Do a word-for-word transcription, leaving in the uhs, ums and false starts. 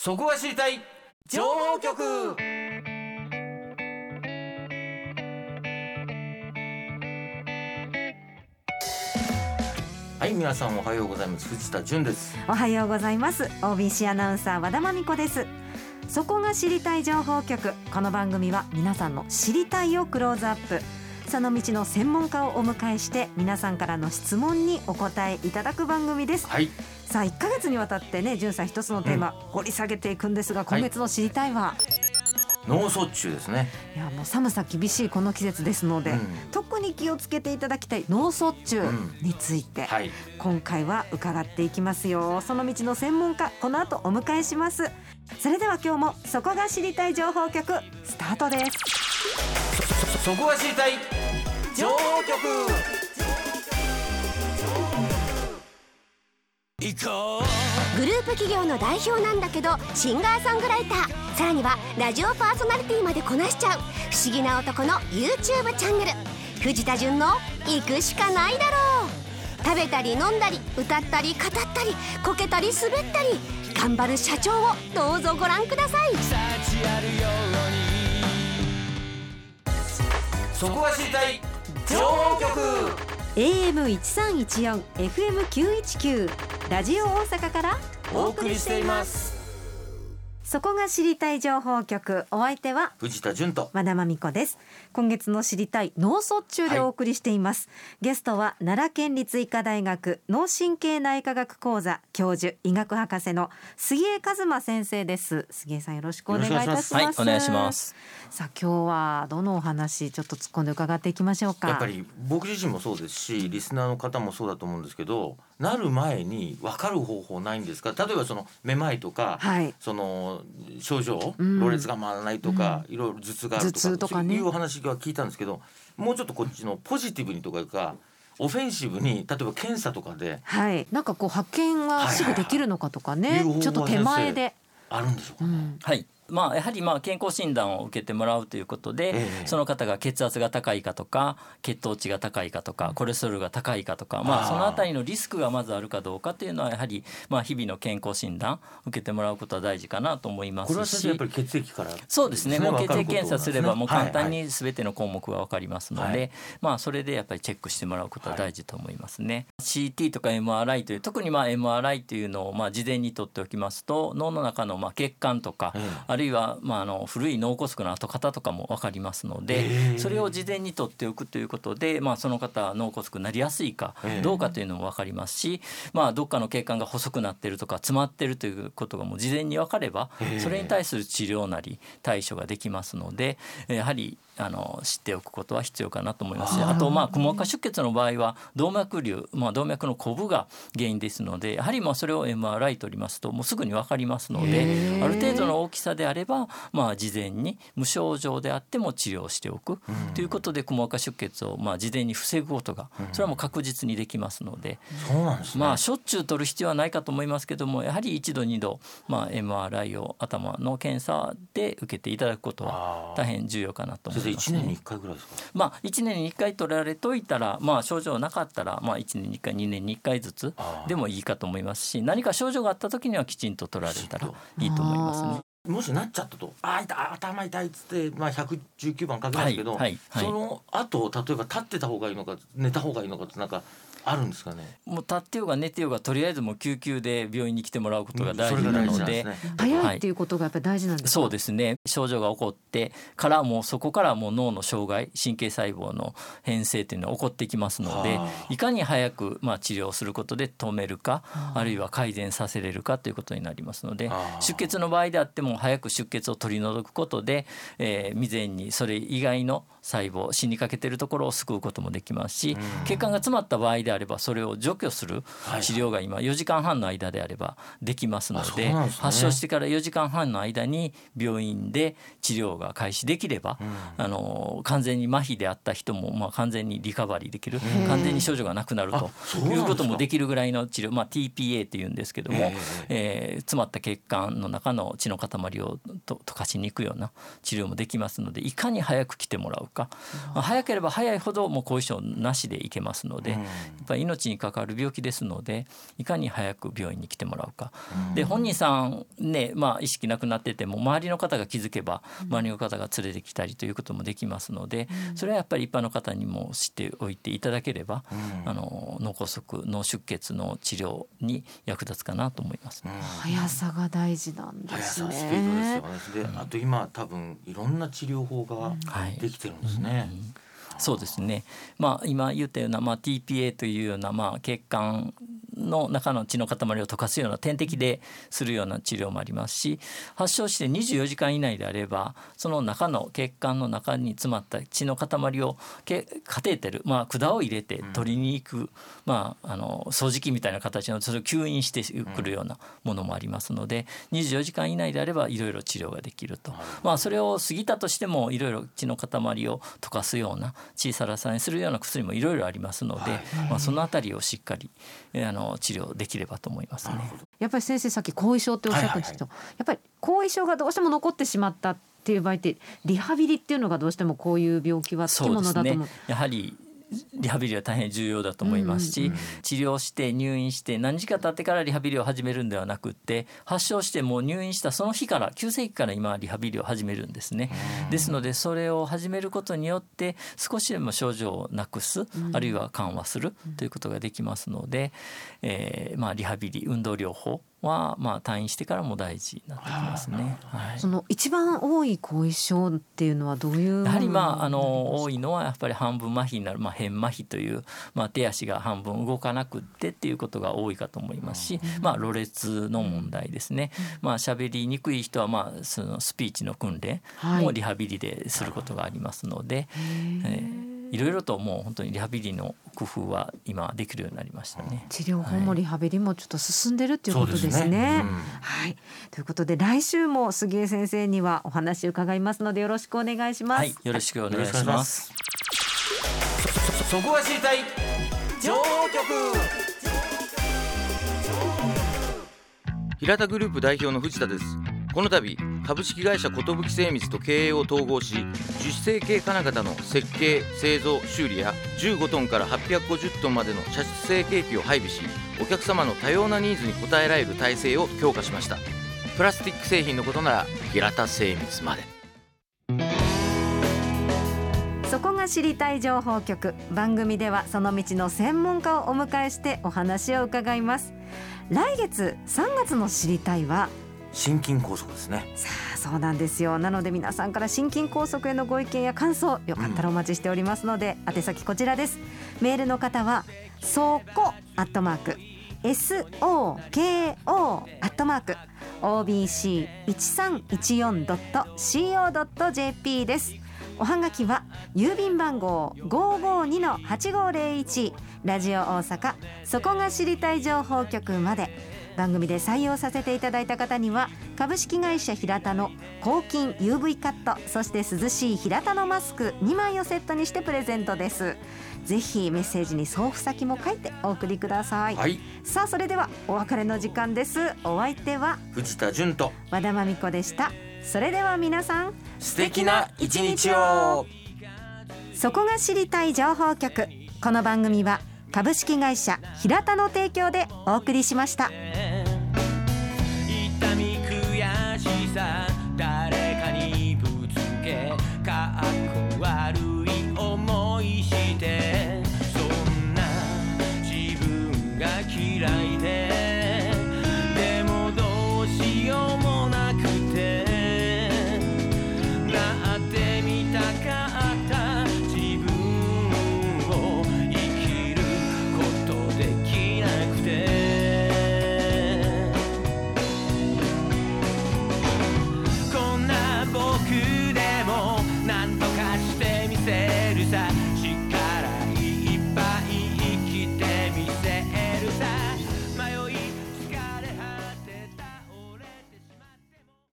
そこが知りたい情報局。はい、皆さんおはようございます。藤田純です。 おはようございます。 オービーシー アナウンサー和田真美子です。そこが知りたい情報局。この番組は皆さんの知りたいをクローズアップ、その道の専門家をお迎えして皆さんからの質問にお答えいただく番組です。 はい、 さあいっかげつにわたってね、純さん一つのテーマ、うん、掘り下げていくんですが、今月の知りたいは、はい、 脳卒中ですね。 いやもう寒さ厳しいこの季節ですので、うん、特に気をつけていただきたい脳卒中について、うん、はい、今回は伺っていきますよ。その道の専門家、この後お迎えします。それでは今日もそこが知りたい情報局スタートです。 そ, そ, そこが知りたい情報局。 グループ企業の代表なんだけどシンガーソングライター、さらにはラジオパーソナリティまでこなしちゃう不思議な男の YouTube チャンネル、藤田純の行くしかないだろう。食べたり飲んだり歌ったり語ったりこけたり滑ったり頑張る社長をどうぞご覧ください。 そこが知りたい情報局。 エーエムいちさんいちよん エフエムきゅういちきゅう ラジオ大阪からお送りしています。 そこが知りたい情報局、お相手は藤田純と和田真美子です。今月の知りたい脳卒中でお送りしています、はい、ゲストは奈良県立医科大学脳神経内科学講座教授、医学博士の杉江一馬先生です。杉江さん、よろしくお願いいたします。 はい、お願いします。 さあ今日はどのお話ちょっと突っ込んで伺っていきましょうか。 やっぱり僕自身もそうですしリスナーの方もそうだと思うんですけど、なる前に分かる方法ないんですか。例えばそのめまいとか、はい、その症状、うん、ろれつが回らないとか、うん、いろいろ頭痛があるとか、頭痛とかね、そういうお話は聞いたんですけど、もうちょっとこっちのポジティブにとかいうかオフェンシブに、例えば検査とかで、 はい、なんかこう発見はすぐできるのかとかね、はいはいはい、ちょっと手前であるんでしょうかね、うん、 はい、まあ、やはりまあ健康診断を受けてもらうということで、ええ、その方が血圧が高いかとか血糖値が高いかとかコレステロールが高いかとか、まあ、そのあたりのリスクがまずあるかどうかというのはやはりまあ日々の健康診断を受けてもらうことは大事かなと思いますし、 これは先生やっぱり血液から、 そうですね、もう血液検査すればもう簡単に全ての項目が分かりますので、はいはい、まあ、それでやっぱりチェックしてもらうことは大事と思いますね、はい、シーティー とか エムアールアイ という、特にまあ エムアールアイ というのをまあ事前に取っておきますと、脳の中のまあ血管とか、ええ、あるいはまああの古い脳梗塞の跡形とかも分かりますので、それを事前に取っておくということで、まあ、その方は脳梗塞になりやすいかどうかというのも分かりますし、まあ、どっかの血管が細くなっているとか詰まっているということがもう事前に分かれば、それに対する治療なり対処ができますので、やはりあの知っておくことは必要かなと思いますし、あとまあくも膜下出血の場合は動脈瘤、まあ、動脈のコブが原因ですので、やはりまあそれを エムアールアイ 取りますともうすぐに分かりますので、ある程度の大きさであれば、まあ、事前に無症状であっても治療しておく、うん、ということでくも膜下出血をまあ事前に防ぐことが、それはもう確実にできますので、 うん、そうなんですね。 まあ、しょっちゅう取る必要はないかと思いますけども、やはり一度二度、まあ、エムアールアイ を頭の検査で受けていただくことは大変重要かなと思います、ね、 先生いちねんにいっかいぐらいですか。 まあ、いちねんにいっかい取られといたら、まあ、症状なかったら、まあ、いちねんにいっかいにねんにいっかいずつでもいいかと思いますし、何か症状があった時にはきちんと取られたらいいと思いますね。 もしなっちゃったと、あ痛い頭痛いっつって、まあ、ひゃくじゅうきゅうばんかけますけど、はいはいはい、その後例えば立ってた方がいいのか寝た方がいいのかってなんかあるんですかね。 もう立ってようが寝てようがとりあえずもう救急で病院に来てもらうことが大事なの で,、うん、で、ね、 早いっていうことがやっぱり大事なんですか。 そうですね、症状が起こってからもうそこからもう脳の障害、神経細胞の変性というのは起こってきますので、いかに早くまあ治療することで止めるか、あるいは改善させれるかということになりますので、出血の場合であっても早く出血を取り除くことで、えー、未然にそれ以外の細胞、死にかけているところを救うこともできますし、血管が詰まった場合であればそれを除去する治療が今よじかんはんの間であればできますの で, で、ね、発症してからよじかんはんの間に病院で治療が開始できれば、うん、あの完全に麻痺であった人も、まあ、完全にリカバリーできる、完全に症状がなくなるということもできるぐらいの治療、まあ、ティーピーエー っていうんですけども、えー、詰まった血管の中の血の塊をと溶かしに行くような治療もできますので、いかに早く来てもらうか、まあ、早ければ早いほどもう後遺症なしでいけますので、 っぱり命に関わる病気ですので、いかに早く病院に来てもらうか。で本人さんね、まあ、意識なくなってても周りの方が気づけば周りの方が連れてきたりということもできますので、それはやっぱり一般の方にも知っておいていただければ、あの脳梗塞脳出血の治療に役立つかなと思います。 速さが大事なんですね。 速さスピードですよね。であと今多分いろんな治療法ができてるんですね。はい、うんうん、 そうですね、まあ、今言ったような、まあ、ティーピーエー というような、まあ、血管の中の血の塊を溶かすような点滴でするような治療もありますし、発症してにじゅうよじかん以内であればその中の血管の中に詰まった血の塊をカテーテル、まあ、管を入れて取りに行く、うん、まあ、あの掃除機みたいな形のそれを吸引してくるようなものもありますので、にじゅうよじかん以内であればいろいろ治療ができると、まあ、それを過ぎたとしてもいろいろ血の塊を溶かすような血サラサラにするような薬もいろいろありますので、はい、まあ、そのあたりをしっかりあの治療できればと思いますね。 やっぱり先生さっき後遺症っておっしゃったんですけど、はいはいはい、やっぱり後遺症がどうしても残ってしまったっていう場合ってリハビリっていうのがどうしてもこういう病気はつきものだと思う。 そうですね、やはりリハビリは大変重要だと思いますし、うんうんうん、治療して入院して何時間経ってからリハビリを始めるんではなくって、発症してもう入院したその日から急性期から今リハビリを始めるんですね。ですのでそれを始めることによって少しでも症状をなくす、うん、あるいは緩和するということができますので、えーまあ、リハビリ運動療法はまあ退院してからも大事になってきますね。はい、 その一番多い後遺症っていうのはどういう？ やはりまああの多いのはやっぱり半分麻痺になる、まあ、変麻痺という、まあ、手足が半分動かなくってっていうことが多いかと思いますし、まあ、ろれつの問題ですね。まあ、喋りにくい人はまあそのスピーチの訓練もリハビリですることがありますので、はい、えーいろいろともう本当にリハビリの工夫は今できるようになりましたね。 治療法もリハビリもちょっと進んでるっていうことですね。はい、ね、うん、はい、ということで来週も杉江先生にはお話を伺いますのでよろしくお願いします。 はい、よろしくお願いします。 そ, そこが知りたい情報局。平田グループ代表の藤田です。この度株式会社寿精密と経営を統合し、樹脂成形金型の設計製造修理やじゅうごトンからはっぴゃくごじゅっトンまでの射出成形機を配備し、お客様の多様なニーズに応えられる体制を強化しました。プラスチック製品のことなら平田精密まで。 そこが知りたい情報局。番組ではその道の専門家をお迎えしてお話を伺います。来月さんがつの知りたいは心筋梗塞ですね。 さあそうなんですよ。なので皆さんから心筋梗塞へのご意見や感想よかったらお待ちしておりますので、うん、宛先こちらです。メールの方はそこアットマーク エスオーケーオー アットマーク オービーシーいちさんいちよん ドット シーオー ドット ジェーピー です。おはがきは郵便番号 ごーごーにのはちごーぜろいち ラジオ大阪そこが知りたい情報局まで。番組で採用させていただいた方には株式会社平田の抗菌 ユーブイ カット、そして涼しい平田のマスクにまいをセットにしてプレゼントです。ぜひメッセージに送付先も書いてお送りください。はい、さあそれではお別れの時間です。お相手は藤田純と和田真美子でした。それでは皆さん素敵な一日を。 そこが知りたい情報局。この番組は株式会社平田の提供でお送りしました。